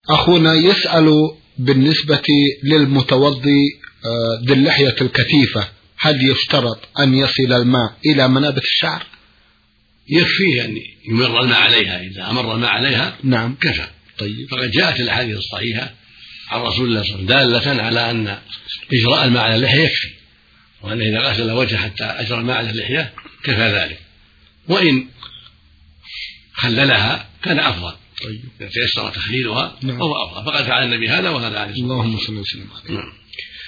أخونا يسأل بالنسبة للمتوضي ذي اللحية الكثيفة، هل يشترط أن يصل الماء إلى منابت الشعر؟ يكفيه أن يمر الماء عليها، إذا أمر الماء عليها نعم كفى. طيب. فقد جاءت الأحاديث الصحيحة عن رسول الله صلى الله عليه وسلم دالة على أن إجراء الماء على اللحية يكفي، وأنه إذا غسل وجهه حتى أجرى الماء على اللحية كفى ذلك، وإن خللها كان أفضل. إذا تيسر تخليلها فهو أفضل، فقد فعل النبي هذا وهذا عليه الصلاة والسلام. اللهم صل وسلم عليه.